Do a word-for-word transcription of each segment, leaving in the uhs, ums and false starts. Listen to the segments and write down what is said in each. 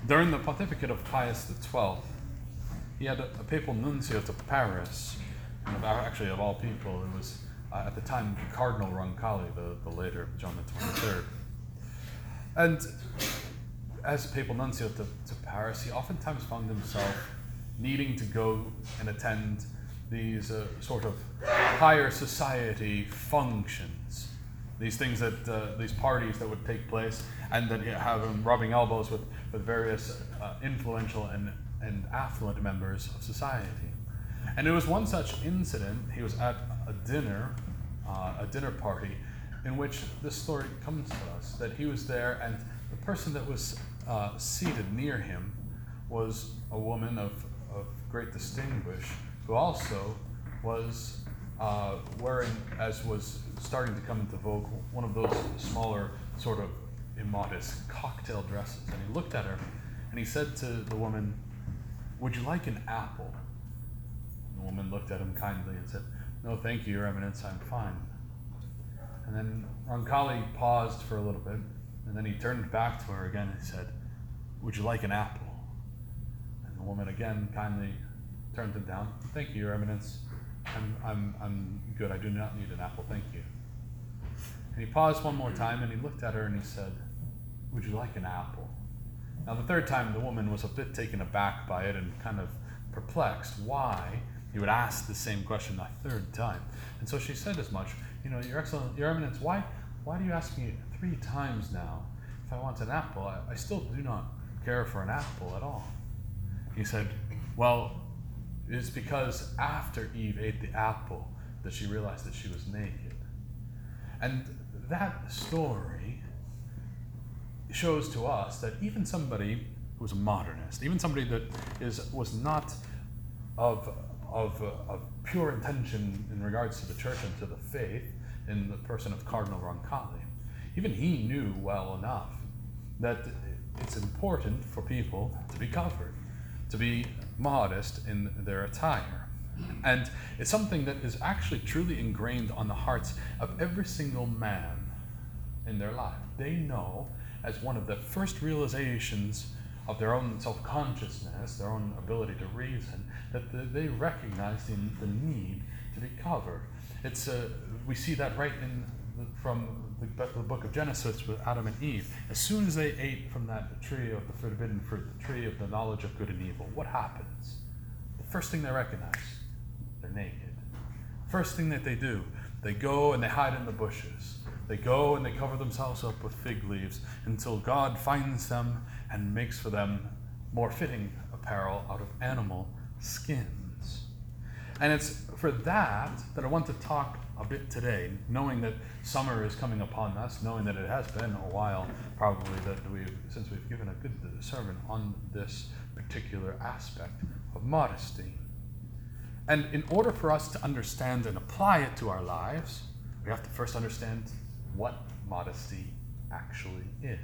During the pontificate of Pius the twelfth, he had a, a papal nuncio to Paris, and of, actually of all people, it was uh, at the time Cardinal Roncalli, the, the later John the twenty-third. And as papal nuncio to, to Paris, he oftentimes found himself needing to go and attend these uh, sort of higher society functions, these things that, uh, these parties that would take place, and then have him rubbing elbows with, with various uh, influential and, and affluent members of society. And it was one such incident. He was at a dinner, uh, a dinner party, in which this story comes to us, that he was there, and the person that was uh, seated near him was a woman of, of great distinguish, who also was uh, wearing, as was starting to come into vogue, one of those smaller, sort of immodest cocktail dresses. And he looked at her, and he said to the woman, "Would you like an apple?" And the woman looked at him kindly and said, "No, thank you, Your Eminence, I'm fine." And then Roncalli paused for a little bit, and then he turned back to her again and said, "Would you like an apple?" And the woman again kindly turned him down. "Thank you, Your Eminence. I'm, I'm, I'm good. I do not need an apple. Thank you." And he paused one more time, and he looked at her and he said, "Would you like an apple?" Now, the third time, the woman was a bit taken aback by it and kind of perplexed why he would ask the same question a third time. And so she said as much, "You know, Your Excellence, Your Eminence, why, why do you ask me three times now if I want an apple? I, I still do not care for an apple at all." He said, "Well, it's because after Eve ate the apple that she realized that she was naked." And that story shows to us that even somebody who's a modernist, even somebody that is was not of, of, uh, of pure intention in regards to the church and to the faith, in the person of Cardinal Roncalli, even he knew well enough that it's important for people to be covered, to be modest in their attire. And it's something that is actually truly ingrained on the hearts of every single man in their life. They know, as one of the first realizations of their own self-consciousness, their own ability to reason, that the, they recognize the, the need to be covered. It's uh, we see that right in the, from the, the book of Genesis with Adam and Eve. As soon as they ate from that tree of the forbidden fruit, the tree of the knowledge of good and evil, what happens? The first thing they recognize, they're naked. First thing that they do, they go and they hide in the bushes. They go and they cover themselves up with fig leaves until God finds them and makes for them more fitting apparel out of animal skins. And it's for that that I want to talk a bit today, knowing that summer is coming upon us, knowing that it has been a while probably that we've, since we've given a good sermon on this particular aspect of modesty. And in order for us to understand and apply it to our lives, we have to first understand what modesty actually is.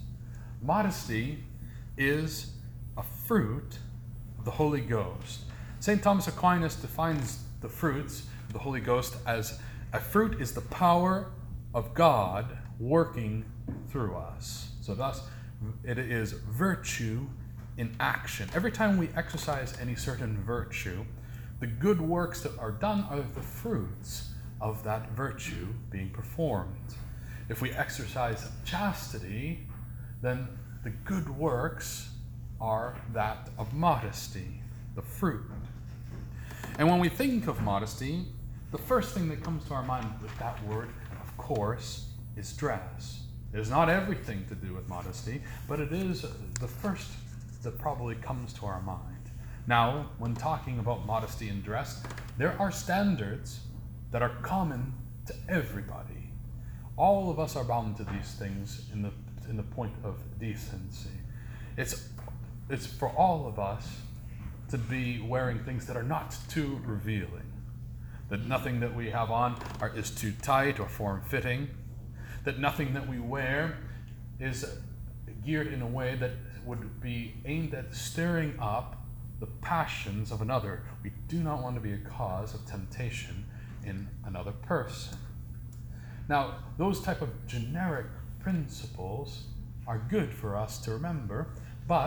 Modesty is a fruit of the Holy Ghost. Saint Thomas Aquinas defines the fruits of the Holy Ghost as a fruit is the power of God working through us. So thus, it is virtue in action. Every time we exercise any certain virtue, the good works that are done are the fruits of that virtue being performed. If we exercise chastity, then the good works are that of modesty, the fruit. And when we think of modesty, the first thing that comes to our mind with that word, of course, is dress. It is not everything to do with modesty, but it is the first that probably comes to our mind. Now, when talking about modesty in dress, there are standards that are common to everybody. All of us are bound to these things in the in the point of decency. It's it's for all of us to be wearing things that are not too revealing, that nothing that we have on are, is too tight or form-fitting, that nothing that we wear is geared in a way that would be aimed at stirring up the passions of another. We do not want to be a cause of temptation in another person. Now, those type of generic principles are good for us to remember, but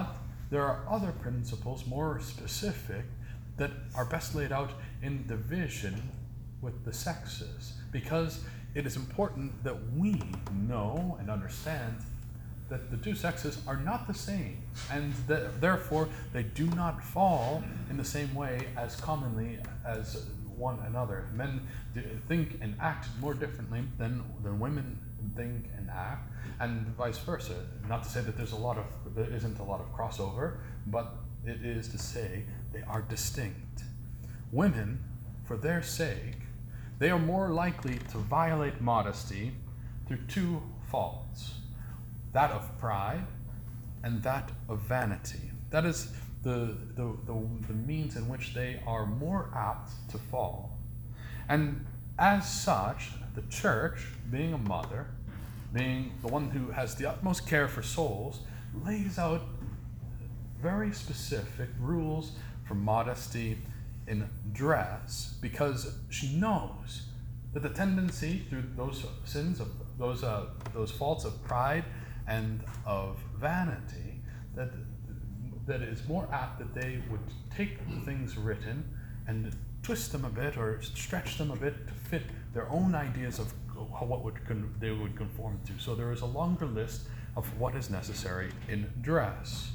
there are other principles more specific that are best laid out in division with the sexes, because it is important that we know and understand that the two sexes are not the same, and that therefore they do not fall in the same way as commonly as one another. Men do think and act more differently than, than women think and act, and vice versa. Not to say that there's a lot of there isn't a lot of crossover, but it is to say they are distinct. Women, for their sake, they are more likely to violate modesty through two faults: that of pride and that of vanity. That is the, the, the, the means in which they are more apt to fall. And as such, the church, being a mother, being the one who has the utmost care for souls, lays out very specific rules for modesty in dress, because she knows that the tendency through those sins of those uh, those faults of pride and of vanity, that that it is more apt that they would take the things written and twist them a bit or stretch them a bit to fit their own ideas of how, what would con- they would conform to. So there is a longer list of what is necessary in dress.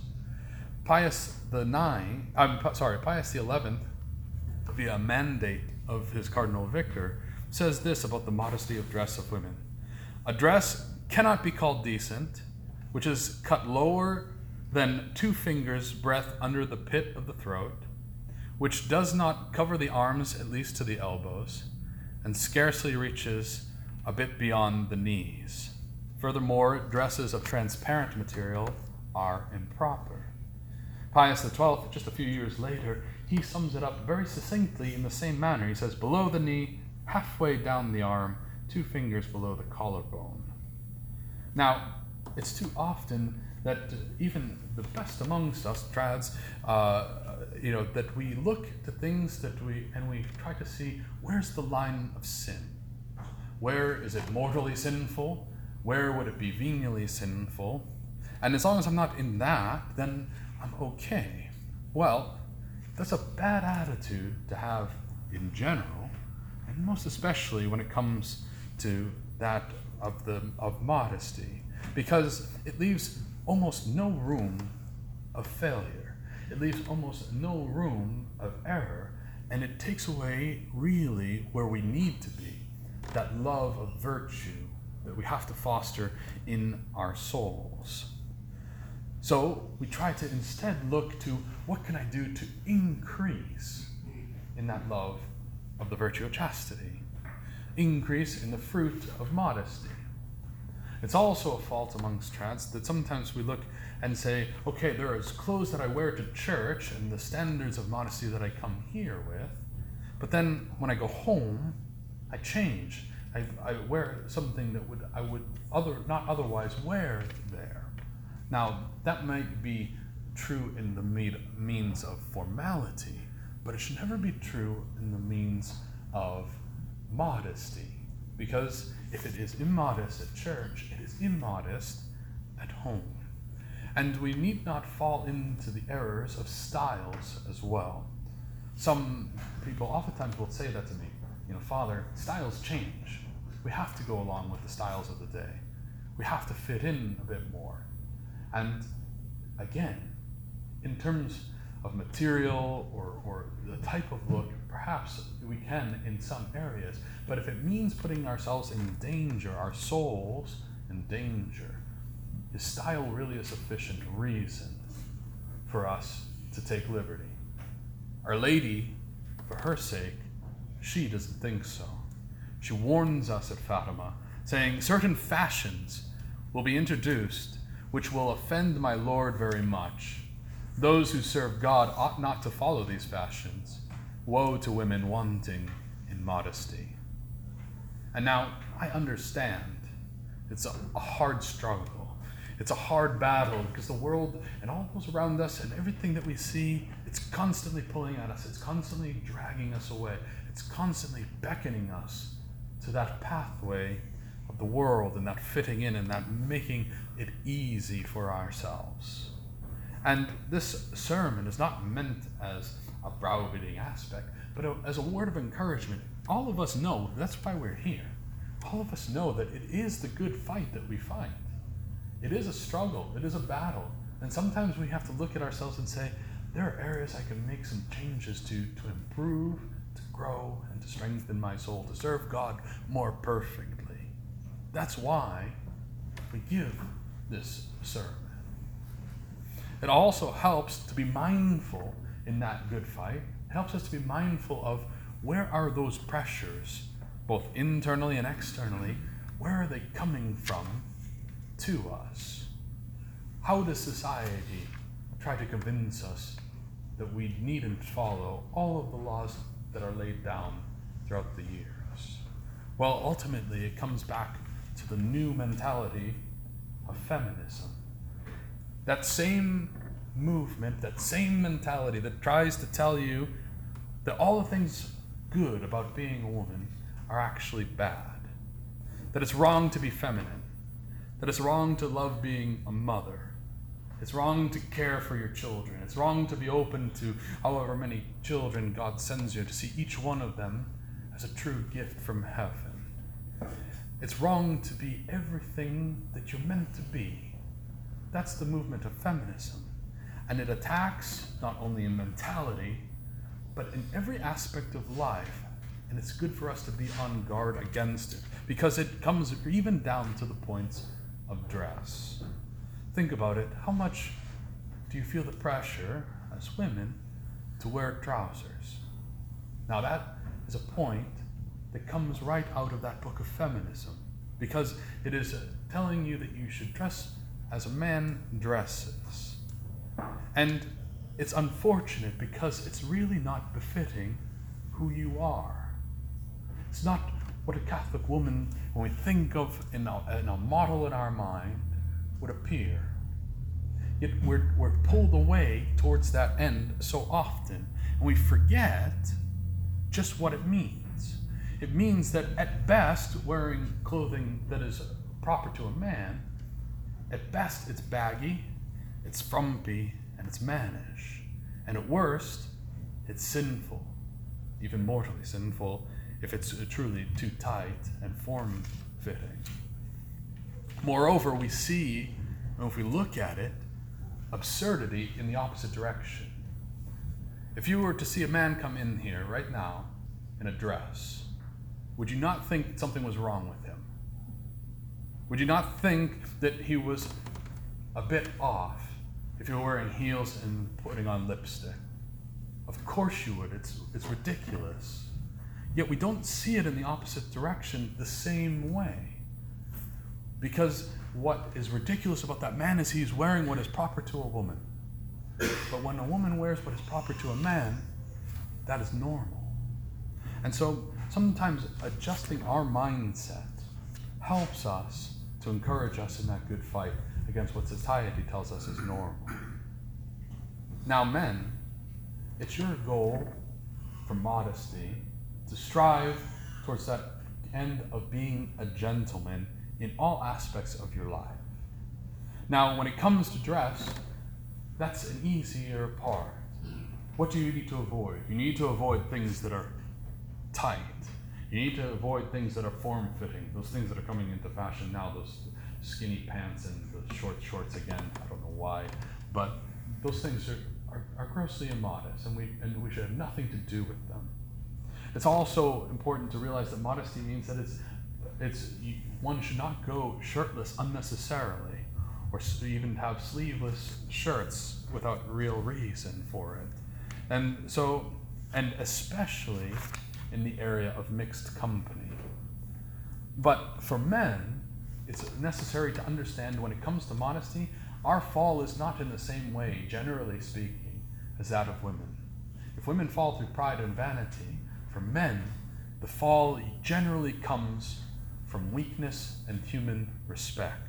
Pius the Nine, I'm sorry, Pius the Eleventh, via mandate of his Cardinal Victor, says this about the modesty of dress of women: a dress cannot be called decent which is cut lower than two fingers' breadth under the pit of the throat, which does not cover the arms at least to the elbows, and scarcely reaches a bit beyond the knees. Furthermore, dresses of transparent material are improper. Pius the Twelfth, just a few years later, he sums it up very succinctly in the same manner. He says, below the knee, halfway down the arm, two fingers below the collarbone. Now, it's too often that even the best amongst us trads, uh, you know, that we look to things that we, and we try to see, where's the line of sin? Where is it mortally sinful? Where would it be venially sinful? And as long as I'm not in that, then I'm okay. Well, that's a bad attitude to have in general, and most especially when it comes to that of the of modesty, because it leaves almost no room of failure. It leaves almost no room of error, and it takes away really where we need to be, that love of virtue that we have to foster in our souls. So we try to instead look to what can I do to increase in that love of the virtue of chastity, increase in the fruit of modesty. It's also a fault amongst trads that sometimes we look and say, okay, there is clothes that I wear to church and the standards of modesty that I come here with, but then when I go home, I change. I, I wear something that would I would other not otherwise wear there. Now, that might be true in the means of formality, but it should never be true in the means of modesty. Because if it is immodest at church, it is immodest at home. And we need not fall into the errors of styles as well. Some people oftentimes will say that to me, you know, Father, styles change. We have to go along with the styles of the day. We have to fit in a bit more. And again, in terms of material or, or the type of look, perhaps we can in some areas, but if it means putting ourselves in danger, our souls in danger, is style really a sufficient reason for us to take liberty? Our Lady, for her sake, she doesn't think so. She warns us at Fatima, saying, certain fashions will be introduced which will offend my Lord very much. Those who serve God ought not to follow these fashions. Woe to women wanting in modesty. And now, I understand. It's a, a hard struggle. It's a hard battle because the world and all those around us and everything that we see, it's constantly pulling at us. It's constantly dragging us away. It's constantly beckoning us to that pathway of the world and that fitting in and that making it easy for ourselves. And this sermon is not meant as a browbeating aspect, but a, as a word of encouragement. All of us know that's why we're here. All of us know that it is the good fight that we fight. It is a struggle. It is a battle. And sometimes we have to look at ourselves and say, there are areas I can make some changes to, to improve, to grow, and to strengthen my soul, to serve God more perfectly. That's why we give this sermon. It also helps to be mindful in that good fight. It helps us to be mindful of where are those pressures, both internally and externally, where are they coming from to us? How does society try to convince us that we needn't follow all of the laws that are laid down throughout the years? Well, ultimately, it comes back to the new mentality of feminism. That same movement, that same mentality that tries to tell you that all the things good about being a woman are actually bad. That it's wrong to be feminine. That it's wrong to love being a mother. It's wrong to care for your children. It's wrong to be open to however many children God sends you, to see each one of them as a true gift from heaven. It's wrong to be everything that you're meant to be. That's the movement of feminism. And it attacks not only in mentality, but in every aspect of life. And it's good for us to be on guard against it, because it comes even down to the points of dress. Think about it. How much do you feel the pressure as women to wear trousers? Now that is a point that comes right out of that book of feminism, because it is telling you that you should dress as a man dresses. And it's unfortunate because it's really not befitting who you are. It's not what a Catholic woman, when we think of in a, in a model in our mind, would appear. Yet we're, we're pulled away towards that end so often, and we forget just what it means. It means that at best, wearing clothing that is proper to a man, at best it's baggy, it's frumpy, and it's mannish. And at worst, it's sinful, even mortally sinful, if it's truly too tight and form-fitting. Moreover, we see, if we look at it, absurdity in the opposite direction. If you were to see a man come in here right now in a dress, would you not think something was wrong with him? Would you not think that he was a bit off if you were wearing heels and putting on lipstick? Of course you would. It's, it's ridiculous. Yet we don't see it in the opposite direction the same way. Because what is ridiculous about that man is he's wearing what is proper to a woman. But when a woman wears what is proper to a man, that is normal. And so sometimes adjusting our mindset helps us to encourage us in that good fight against what society tells us is normal. Now, men, it's your goal for modesty to strive towards that end of being a gentleman in all aspects of your life. Now, when it comes to dress, that's an easier part. What do you need to avoid? You need to avoid things that are tight. You need to avoid things that are form-fitting, those things that are coming into fashion now, those skinny pants and the short shorts again. I don't know why, but those things are, are, are grossly immodest, and we, and we should have nothing to do with them. It's also important to realize that modesty means that it's, it's one should not go shirtless unnecessarily, or even have sleeveless shirts without real reason for it. And so, and especially in the area of mixed company. But for men, it's necessary to understand when it comes to modesty, our fall is not in the same way, generally speaking, as that of women. If women fall through pride and vanity, for men, the fall generally comes from weakness and human respect.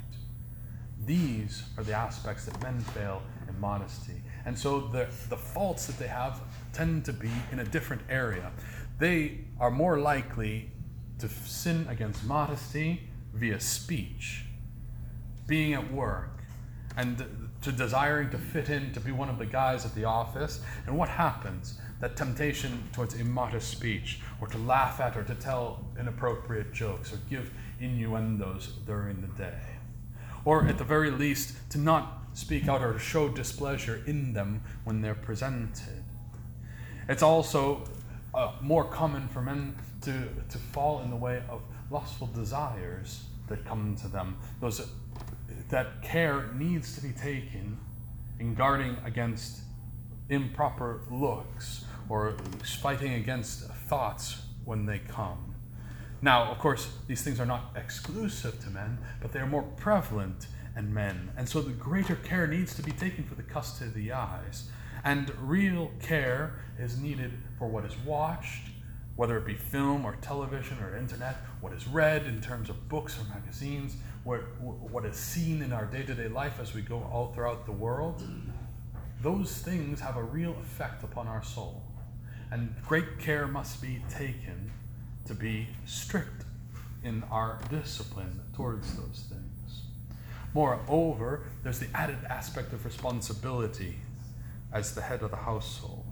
These are the aspects that men fail in modesty. And so the, the faults that they have tend to be in a different area. They are more likely to sin against modesty via speech, being at work, and to desiring to fit in, to be one of the guys at the office. And what happens? That temptation towards immodest speech, or to laugh at, or to tell inappropriate jokes, or give innuendos during the day. Or at the very least, to not speak out or show displeasure in them when they're presented. It's also uh, more common for men to, to fall in the way of lustful desires that come to them. Those that care needs to be taken in guarding against improper looks or fighting against thoughts when they come. Now, of course, these things are not exclusive to men, but they are more prevalent in men. And so the greater care needs to be taken for the custody of the eyes. And real care is needed for what is watched, whether it be film or television or internet, what is read in terms of books or magazines, what, what is seen in our day-to-day life as we go all throughout the world. Those things have a real effect upon our soul. And great care must be taken to be strict in our discipline towards those things. Moreover, there's the added aspect of responsibility as the head of the household.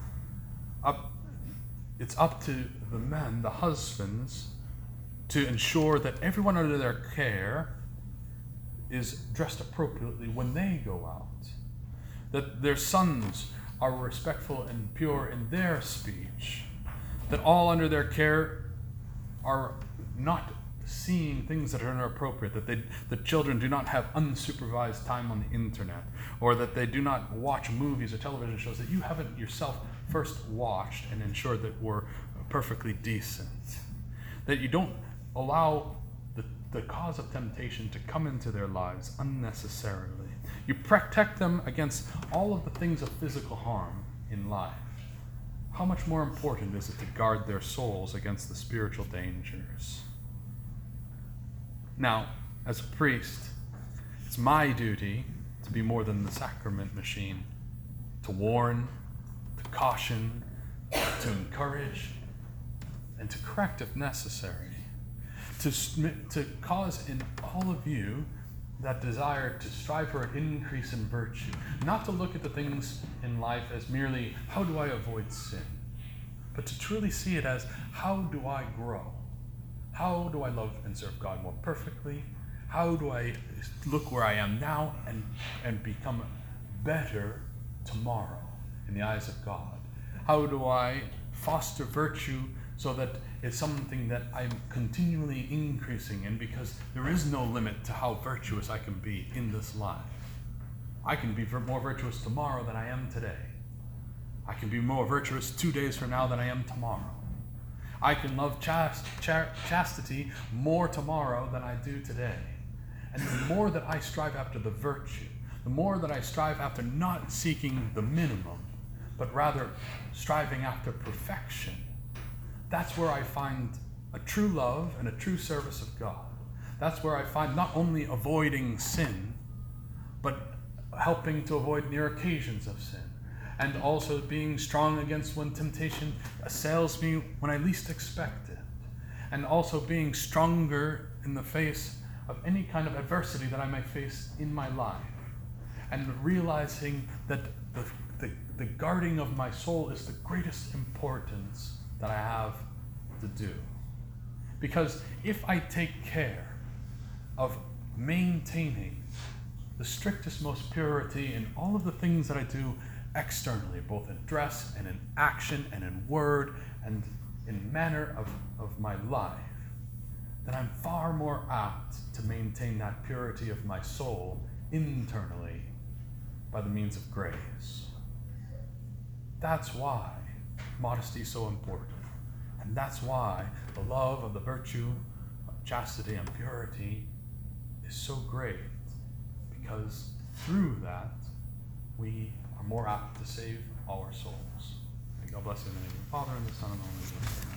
Up, it's up to the men, the husbands, to ensure that everyone under their care is dressed appropriately when they go out. That their sons are respectful and pure in their speech. That all under their care are not seeing things that are inappropriate, that they, the children do not have unsupervised time on the internet, or that they do not watch movies or television shows that you haven't yourself first watched and ensured that were perfectly decent. That you don't allow the, the cause of temptation to come into their lives unnecessarily. You protect them against all of the things of physical harm in life. How much more important is it to guard their souls against the spiritual dangers? Now, as a priest, it's my duty to be more than the sacrament machine, to warn, to caution, to encourage, and to correct if necessary, to, to cause in all of you that desire to strive for an increase in virtue, not to look at the things in life as merely, how do I avoid sin? But to truly see it as, how do I grow? How do I love and serve God more perfectly? How do I look where I am now and, and become better tomorrow in the eyes of God? How do I foster virtue so that it's something that I'm continually increasing in, because there is no limit to how virtuous I can be in this life. I can be more virtuous tomorrow than I am today. I can be more virtuous two days from now than I am tomorrow. I can love chast- char- chastity more tomorrow than I do today. And the more that I strive after the virtue, the more that I strive after not seeking the minimum, but rather striving after perfection, that's where I find a true love and a true service of God. That's where I find not only avoiding sin, but helping to avoid near occasions of sin, and also being strong against when temptation assails me when I least expect it, and also being stronger in the face of any kind of adversity that I may face in my life, and realizing that the, the, the guarding of my soul is the greatest importance that I have to do. Because if I take care of maintaining the strictest, most purity in all of the things that I do externally, both in dress and in action and in word and in manner of, of my life, then I'm far more apt to maintain that purity of my soul internally by the means of grace. That's why modesty is so important. And that's why the love of the virtue of chastity and purity is so great, because through that we are more apt to save our souls. May God bless you in the name of the Father, and the Son, and the Holy Spirit.